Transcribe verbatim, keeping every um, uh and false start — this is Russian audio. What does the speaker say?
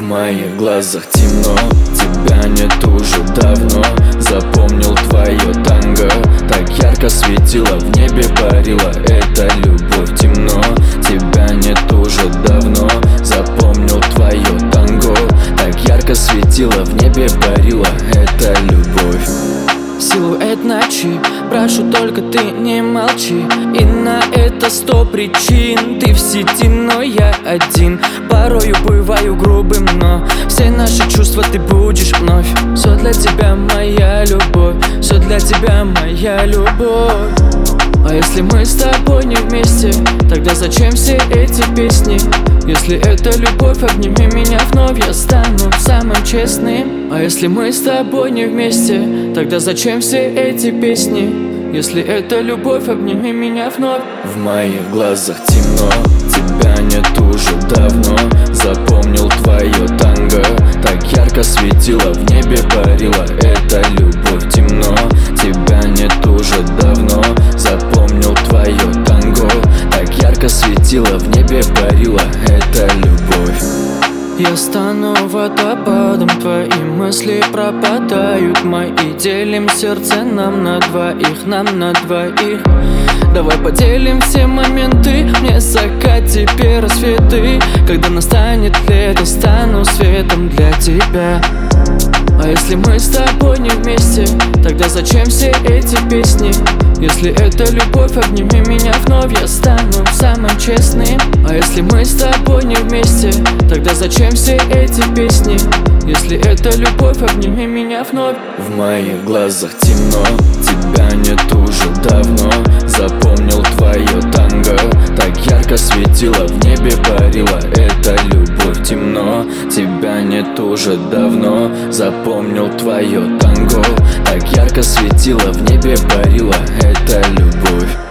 моих глазах темно, тебя нет уже давно. Запомнил твое танго, так ярко светило, в небе парила. Это любовь, темно, тебя нет уже давно. Запомнил твое танго, так ярко светило, в небе парила. Это любовь. Силуэт ночи, прошу, только ты не молчи. И на это сто причин. Ты в сети, но я один. Порою бываю грубым, но все наши чувства ты будешь вновь. Все для тебя, моя любовь, все для тебя, моя любовь. А если мы с тобой не вместе, тогда зачем все эти песни? Если это любовь, обними меня вновь, я стану самым честным. А если мы с тобой не вместе, тогда зачем все эти песни? Если это любовь, обними меня вновь. В моих глазах темно, тебя нет уже давно. Запомнил твое танго, так ярко светило, в небе парила. Это любовь, темно, тебя нет уже давно. Запомнил твое танго, так ярко светило, в небе парила. Это любовь. Я стану водопадом, твои мысли пропадают мои. Делим сердце нам на двоих, нам на двоих. Давай поделим все моменты, мне закат, тебе рассветы. Когда настанет лето, стану светом для тебя. А если мы с тобой не вместе, тогда зачем все эти песни? Если это любовь, обними меня вновь, я стану самым честным. А если мы с тобой не вместе, тогда зачем все эти песни? Если это любовь, обними меня вновь. В моих глазах темно, тебя нет уже давно. Запомнил твое танго, так ярко светило, в небе парила. Это любовь, темно, тебя нет уже давно. Запомнил твое танго, так ярко светило, в небе парила. Это любовь.